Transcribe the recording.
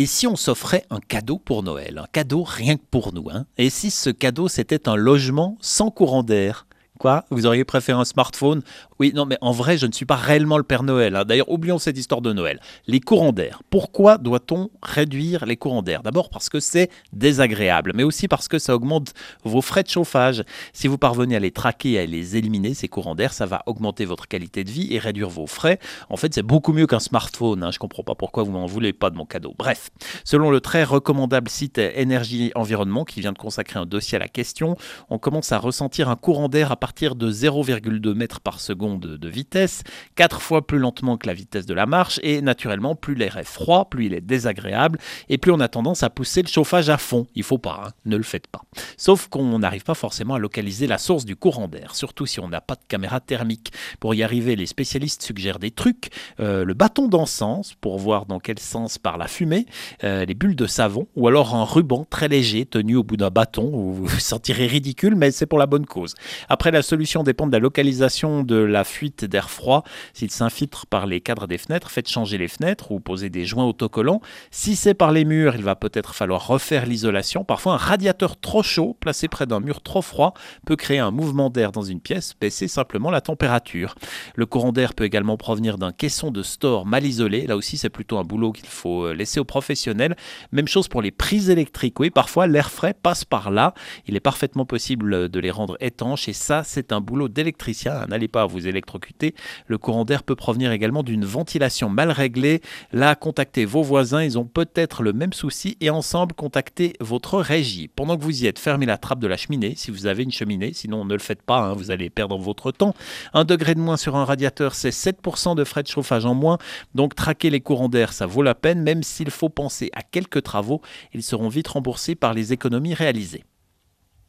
Et si on s'offrait un cadeau pour Noël, un cadeau rien que pour nous, hein? Et si ce cadeau c'était un logement sans courant d'air? Quoi? Vous auriez préféré un smartphone? Oui, non, mais en vrai, je ne suis pas réellement le Père Noël, hein. D'ailleurs, oublions cette histoire de Noël. Les courants d'air. Pourquoi doit-on réduire les courants d'air? D'abord parce que c'est désagréable, mais aussi parce que ça augmente vos frais de chauffage. Si vous parvenez à les traquer et à les éliminer, ces courants d'air, ça va augmenter votre qualité de vie et réduire vos frais. En fait, c'est beaucoup mieux qu'un smartphone, hein. Je ne comprends pas pourquoi vous m'en voulez pas de mon cadeau. Bref, selon le très recommandable site Énergie Environnement, qui vient de consacrer un dossier à la question, on commence à ressentir un courant d'air à partir de 0,2 mètres par seconde de vitesse, 4 fois plus lentement que la vitesse de la marche, et naturellement, plus l'air est froid, plus il est désagréable, et plus on a tendance à pousser le chauffage à fond. Il faut pas, hein, ne le faites pas. Sauf qu'on n'arrive pas forcément à localiser la source du courant d'air, surtout si on n'a pas de caméra thermique. Pour y arriver, les spécialistes suggèrent des trucs, le bâton d'encens, pour voir dans quel sens part la fumée, les bulles de savon, ou alors un ruban très léger tenu au bout d'un bâton, où vous vous sentirez ridicule, mais c'est pour la bonne cause. Après, la solution dépend de la localisation de la fuite d'air froid. S'il s'infiltre par les cadres des fenêtres, faites changer les fenêtres ou posez des joints autocollants. Si c'est par les murs, il va peut-être falloir refaire l'isolation. Parfois, un radiateur trop chaud placé près d'un mur trop froid peut créer un mouvement d'air dans une pièce, baisser simplement la température. Le courant d'air peut également provenir d'un caisson de store mal isolé. Là aussi, c'est plutôt un boulot qu'il faut laisser aux professionnels. Même chose pour les prises électriques. Oui, parfois, l'air frais passe par là. Il est parfaitement possible de les rendre étanches et ça, c'est un boulot d'électricien. N'allez pas vous électrocuter. Le courant d'air peut provenir également d'une ventilation mal réglée. Là, contactez vos voisins, ils ont peut-être le même souci et ensemble, contactez votre régie. Pendant que vous y êtes, fermez la trappe de la cheminée si vous avez une cheminée, sinon ne le faites pas, hein, vous allez perdre votre temps. 1 degré de moins sur un radiateur, c'est 7% de frais de chauffage en moins, donc traquer les courants d'air, ça vaut la peine, même s'il faut penser à quelques travaux, ils seront vite remboursés par les économies réalisées.